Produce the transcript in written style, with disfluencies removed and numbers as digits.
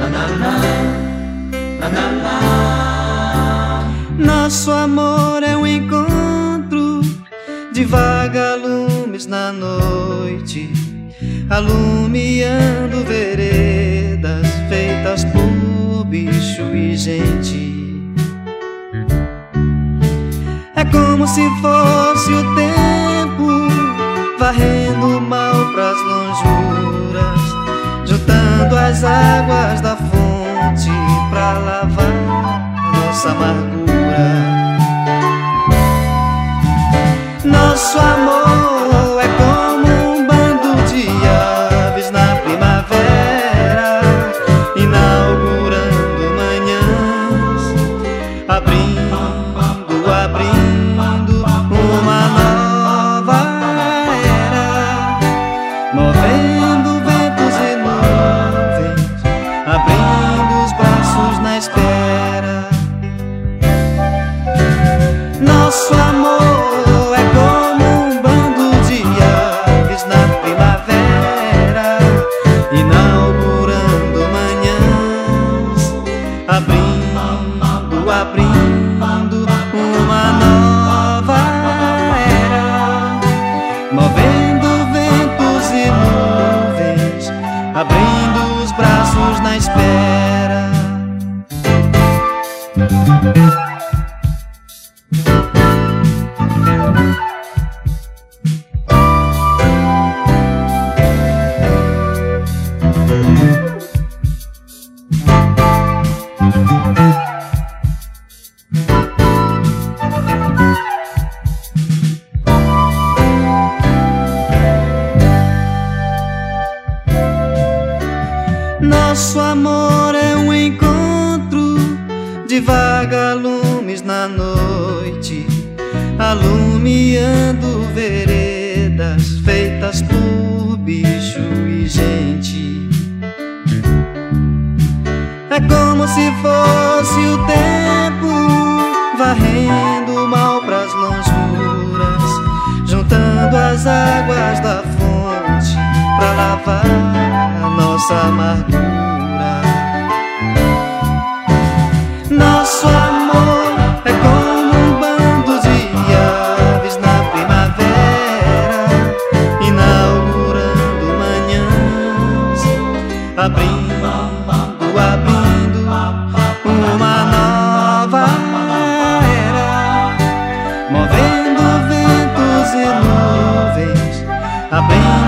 Nosso amor é um encontro de vagalumes na noite, alumiando veredas feitas por bicho e gente. É como se fosse o tempo varrendo o mal pras lonjuras, juntando as águas da fonte pra lavar nossa amargura. Nosso amor é como um bando de aves na primavera, inaugurando manhãs, abrindo uma nova era, movendo ventos e nuvens, abrindo os braços na espera. Nosso amor é como um bando de aves na primavera, inaugurando manhãs, abrindo uma nova era, movendo ventos e nuvens, abrindo os braços na espera. Nosso amor é um encontro de vagalumes na noite, alumiando veredas feitas por bicho e gente. É como se fosse o tempo varrendo o mal pras lonjuras, juntando as águas da fonte pra lavar a nossa amargura. Nosso amor é como um bando de aves na primavera, inaugurando manhãs, abrindo uma nova era, movendo ventos e nuvens, abrindo